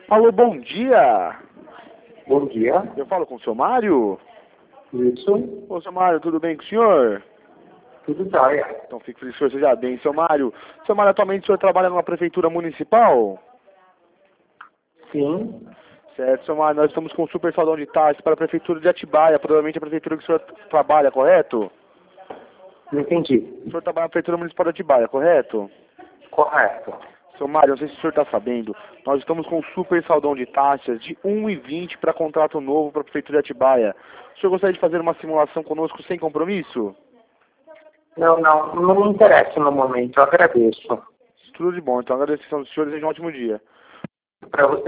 Alô, bom dia. Bom dia. Eu falo com o seu Mário? Isso. Ô, seu Mário, tudo bem com o senhor? Tudo jóia. Então fico feliz que o senhor seja bem. Seu Mário, atualmente o senhor trabalha numa prefeitura municipal? Sim. Certo, seu Mário, nós estamos com um super salão de taxas para a prefeitura de Atibaia, provavelmente a prefeitura que o senhor trabalha, correto? Não entendi. O senhor trabalha na prefeitura municipal de Atibaia, correto? Correto. Seu Mário, não sei se o senhor está sabendo, nós estamos com um super saldão de taxas de 1,20 para contrato novo para a prefeitura de Atibaia. O senhor gostaria de fazer uma simulação conosco sem compromisso? Não me interessa no momento. Eu agradeço. Tudo de bom, então agradeço a atenção do senhor e desejo um ótimo dia. Para você